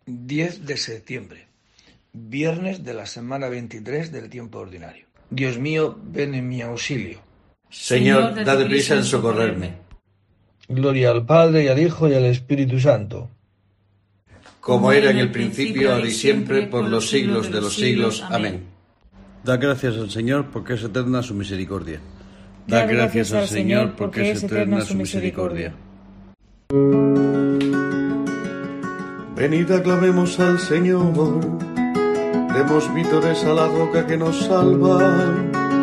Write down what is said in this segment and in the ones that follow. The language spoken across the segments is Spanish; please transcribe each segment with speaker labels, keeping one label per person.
Speaker 1: 10 de septiembre, viernes de la semana 23 del tiempo ordinario. Dios mío, ven en mi auxilio.
Speaker 2: Señor, date prisa en socorrerme.
Speaker 1: Gloria al Padre, y al Hijo, y al Espíritu Santo.
Speaker 2: Como era en el principio, ahora y siempre, por los siglos de los siglos. Amén.
Speaker 3: Da gracias al Señor, porque es eterna su misericordia.
Speaker 4: Da gracias al Señor, porque es eterna su misericordia.
Speaker 5: Venid, aclamemos al Señor, demos vítores a la roca que nos salva.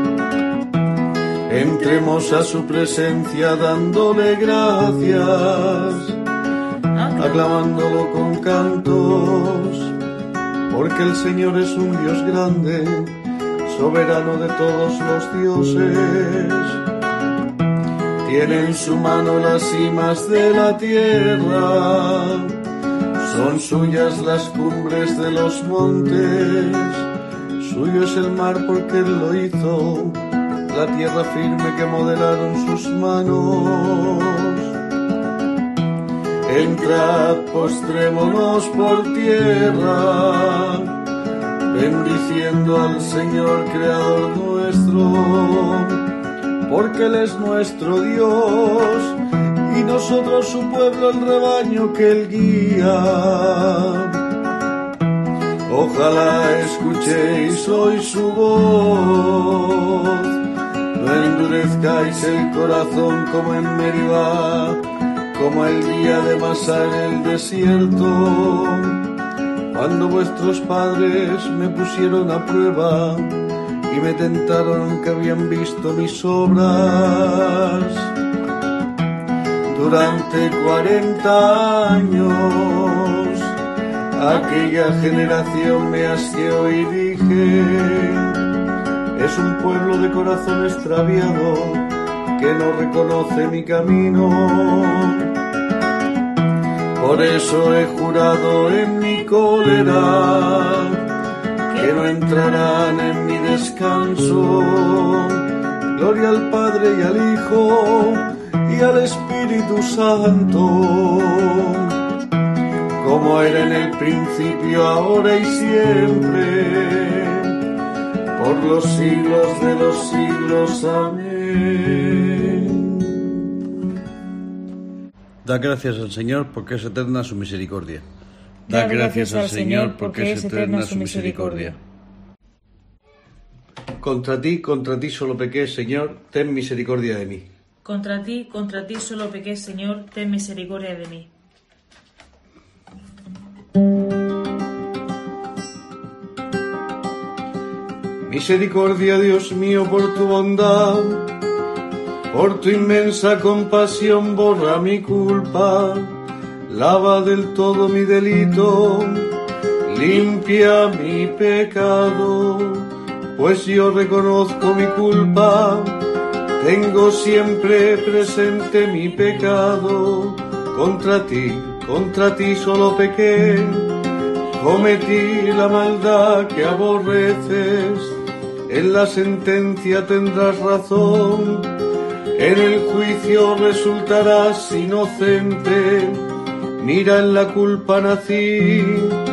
Speaker 5: Entremos a su presencia dándole gracias, aclamándolo con cantos, porque el Señor es un Dios grande, soberano de todos los dioses. Tiene en su mano las cimas de la tierra, son suyas las cumbres de los montes, suyo es el mar porque Él lo hizo, la tierra firme que modelaron sus manos. Entrad, postrémonos por tierra, bendiciendo al Señor Creador nuestro, porque Él es nuestro Dios, y nosotros su pueblo, el rebaño que Él guía. Ojalá escuchéis hoy su voz, no endurezcáis el corazón como en Meribá, como el día de Masá en el desierto, cuando vuestros padres me pusieron a prueba y me tentaron que habían visto mis obras. Durante 40 años aquella generación me asqueó y dije: es un pueblo de corazón extraviado que no reconoce mi camino. Por eso he jurado en mi cólera que no entrarán en mi descanso. Gloria al Padre y al Hijo y al Espíritu Santo, como era en el principio, ahora y siempre, por los siglos de los siglos. Amén.
Speaker 3: Da gracias al Señor, porque es eterna su misericordia.
Speaker 4: Da gracias al Señor, porque es eterna su misericordia.
Speaker 5: Contra ti solo pequé, Señor, ten misericordia de mí.
Speaker 4: Contra ti solo pequé, Señor, ten misericordia de mí.
Speaker 5: Misericordia, Dios mío, por tu bondad, por tu inmensa compasión, borra mi culpa, lava del todo mi delito, limpia mi pecado, pues yo reconozco mi culpa, tengo siempre presente mi pecado. Contra ti solo pequé, cometí la maldad que aborreces, en la sentencia tendrás razón, en el juicio resultarás inocente. Mira, en la culpa nací,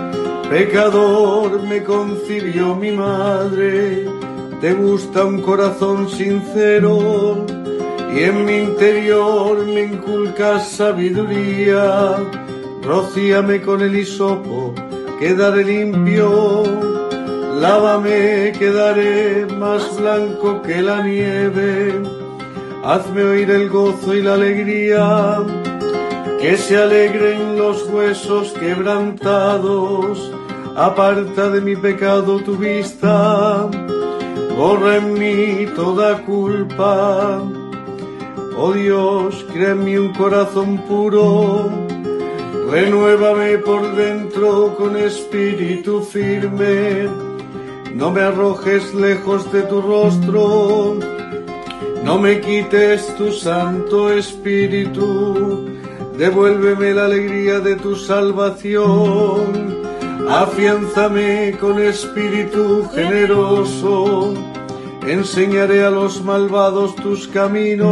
Speaker 5: pecador me concibió mi madre. Te gusta un corazón sincero y en mi interior me inculcas sabiduría. Rocíame con el hisopo, quedaré limpio, lávame, quedaré más blanco que la nieve. Hazme oír el gozo y la alegría, que se alegren los huesos quebrantados. Aparta de mi pecado tu vista, borra en mí toda culpa. Oh Dios, crea en mí un corazón puro, renuévame por dentro con espíritu firme. No me arrojes lejos de tu rostro, no me quites tu santo espíritu. Devuélveme la alegría de tu salvación, afiánzame con espíritu generoso. Enseñaré a los malvados tus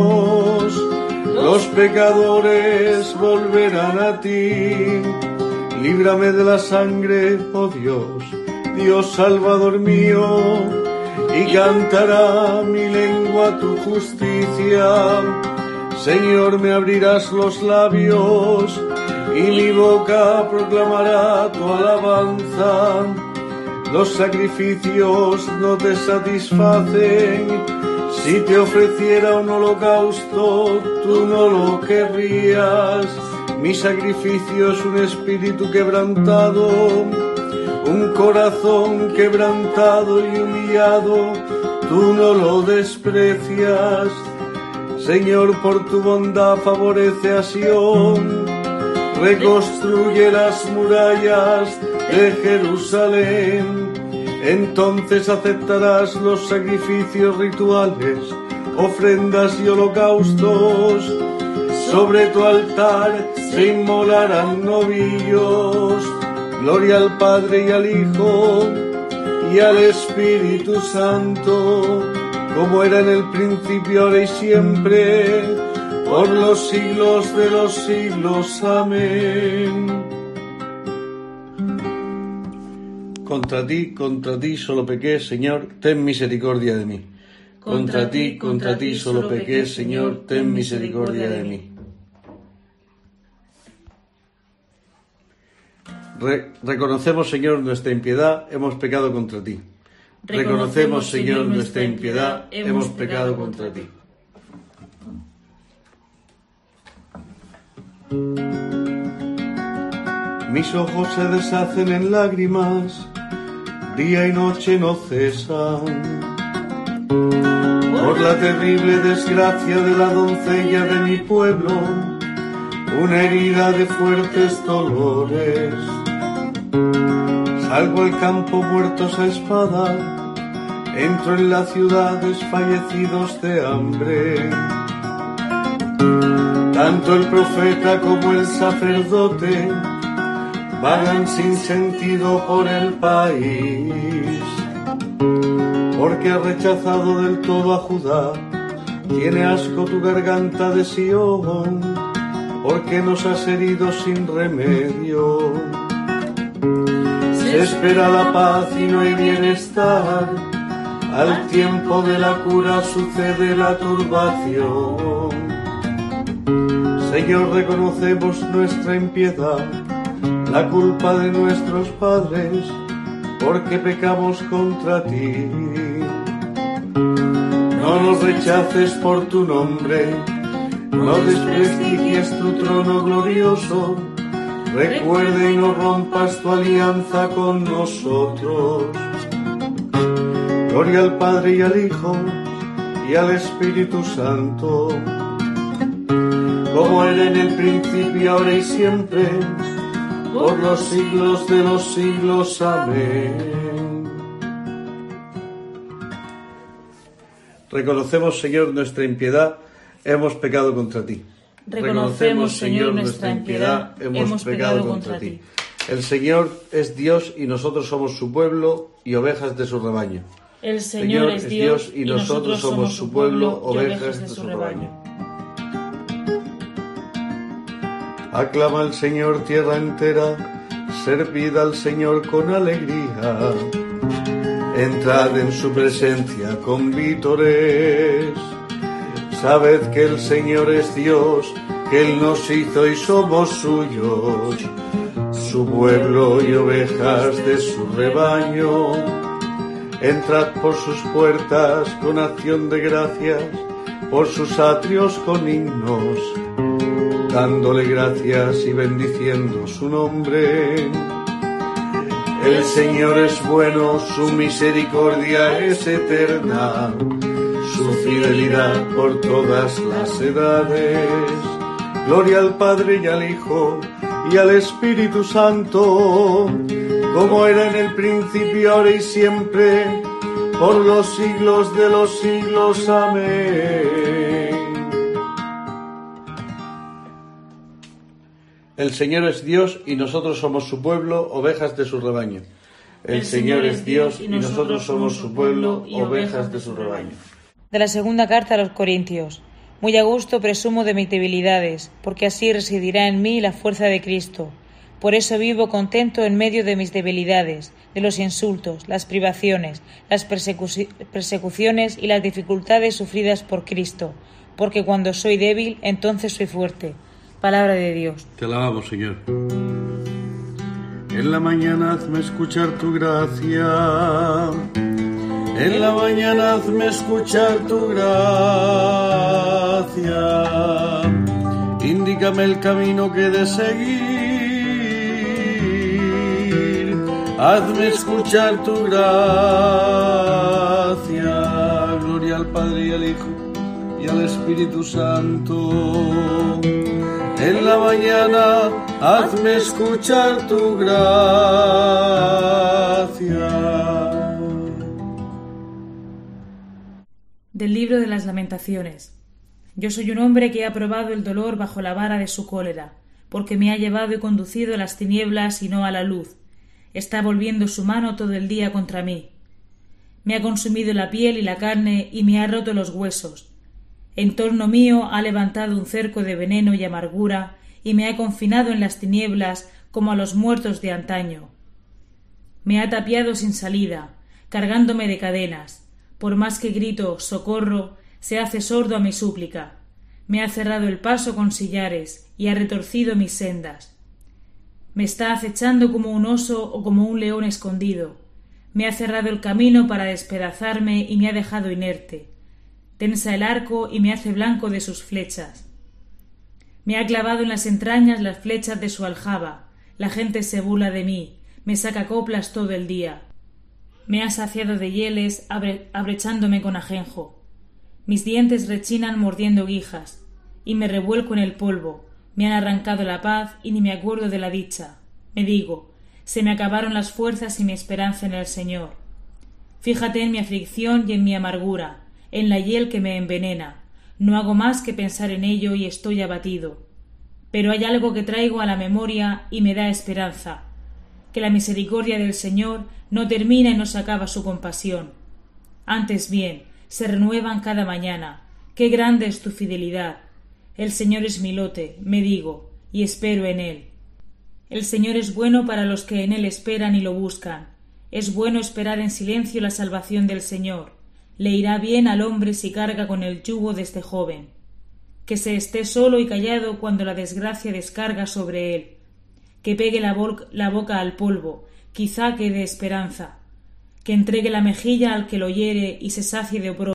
Speaker 5: caminos, los pecadores volverán a ti. Líbrame de la sangre, oh Dios, Dios Salvador mío, y cantará mi lengua tu justicia. Señor, me abrirás los labios, y mi boca proclamará tu alabanza. Los sacrificios no te satisfacen. Si te ofreciera un holocausto, tú no lo querrías. Mi sacrificio es un espíritu quebrantado, un corazón quebrantado y humillado, tú no lo desprecias. Señor, por tu bondad favorece a Sión, reconstruye las murallas de Jerusalén. Entonces aceptarás los sacrificios rituales, ofrendas y holocaustos. Sobre tu altar se inmolarán novillos. Gloria al Padre y al Hijo y al Espíritu Santo, como era en el principio, ahora y siempre, por los siglos de los siglos. Amén.
Speaker 3: Contra ti solo pequé, Señor, ten misericordia de mí. Contra ti solo pequé, Señor, ten misericordia de mí. Reconocemos, Señor, nuestra impiedad, hemos pecado contra ti. Reconocemos, Señor, nuestra impiedad, hemos pecado contra ti.
Speaker 5: Mis ojos se deshacen en lágrimas, día y noche no cesan, por la terrible desgracia de la doncella de mi pueblo, una herida de fuertes dolores. Salgo al campo muertos a espada, entro en la ciudad desfallecidos de hambre. Tanto el profeta como el sacerdote vagan sin sentido por el país, porque has rechazado del todo a Judá, tiene asco tu garganta de Sión, porque nos has herido sin remedio. Se espera la paz y no hay bienestar, al tiempo de la cura sucede la turbación. Señor, reconocemos nuestra impiedad, la culpa de nuestros padres, porque pecamos contra ti. No nos rechaces por tu nombre, no desprestigies tu trono glorioso, recuerda y no rompas tu alianza con nosotros. Gloria al Padre y al Hijo y al Espíritu Santo, como era en el principio, ahora y siempre, por los siglos de los siglos. Amén.
Speaker 3: Reconocemos, Señor, nuestra impiedad, hemos pecado contra ti.
Speaker 4: Reconocemos, Señor, nuestra impiedad, hemos pecado contra ti.
Speaker 3: El Señor es Dios y nosotros somos su pueblo y ovejas de su rebaño.
Speaker 4: El Señor es Dios y nosotros somos su pueblo, ovejas de su rebaño.
Speaker 5: Aclama al Señor tierra entera, servid al Señor con alegría. Entrad en su presencia con vítores. Sabed que el Señor es Dios, que Él nos hizo y somos suyos, su pueblo y ovejas de su rebaño. Entrad por sus puertas con acción de gracias, por sus atrios con himnos, dándole gracias y bendiciendo su nombre. El Señor es bueno, su misericordia es eterna, su fidelidad por todas las edades. Gloria al Padre y al Hijo y al Espíritu Santo, como era en el principio, ahora y siempre, por los siglos de los siglos. Amén.
Speaker 3: El Señor es Dios y nosotros somos su pueblo, ovejas de su rebaño. El Señor es Dios y nosotros somos su pueblo, ovejas de su rebaño.
Speaker 6: De la segunda carta a los Corintios. Muy a gusto presumo de mis debilidades, porque así residirá en mí la fuerza de Cristo. Por eso vivo contento en medio de mis debilidades, de los insultos, las privaciones, las persecuciones y las dificultades sufridas por Cristo, porque cuando soy débil, entonces soy fuerte. Palabra de Dios.
Speaker 3: Te alabamos, Señor. En la mañana hazme escuchar tu gracia. En la mañana hazme escuchar tu gracia. Indícame el camino que he de seguir. Hazme escuchar tu gracia. Gloria al Padre y al Hijo y al Espíritu Santo. En la mañana hazme escuchar tu gracia.
Speaker 4: Del libro de las Lamentaciones. Yo soy un hombre que ha probado el dolor bajo la vara de su cólera, porque me ha llevado y conducido a las tinieblas y no a la luz. Está volviendo su mano todo el día contra mí. Me ha consumido la piel y la carne y me ha roto los huesos. En torno mío ha levantado un cerco de veneno y amargura y me ha confinado en las tinieblas como a los muertos de antaño. Me ha tapiado sin salida, cargándome de cadenas. Por más que grito «socorro», se hace sordo a mi súplica. Me ha cerrado el paso con sillares y ha retorcido mis sendas. Me está acechando como un oso o como un león escondido. Me ha cerrado el camino para despedazarme y me ha dejado inerte. Tensa el arco y me hace blanco de sus flechas. Me ha clavado en las entrañas las flechas de su aljaba. La gente se burla de mí, me saca coplas todo el día. Me ha saciado de hieles, abrechándome con ajenjo. Mis dientes rechinan mordiendo guijas, y me revuelco en el polvo. Me han arrancado la paz y ni me acuerdo de la dicha. Me digo, se me acabaron las fuerzas y mi esperanza en el Señor. Fíjate en mi aflicción y en mi amargura, en la hiel que me envenena. No hago más que pensar en ello y estoy abatido. Pero hay algo que traigo a la memoria y me da esperanza, que la misericordia del Señor no termina y no se acaba su compasión. Antes bien, se renuevan cada mañana. ¡Qué grande es tu fidelidad! El Señor es mi lote, me digo, y espero en Él. El Señor es bueno para los que en Él esperan y lo buscan. Es bueno esperar en silencio la salvación del Señor. Le irá bien al hombre si carga con el yugo de este joven. Que se esté solo y callado cuando la desgracia descarga sobre él. Que pegue la boca al polvo, quizá que dé esperanza. Que entregue la mejilla al que lo hiere y se sacie de oprobio.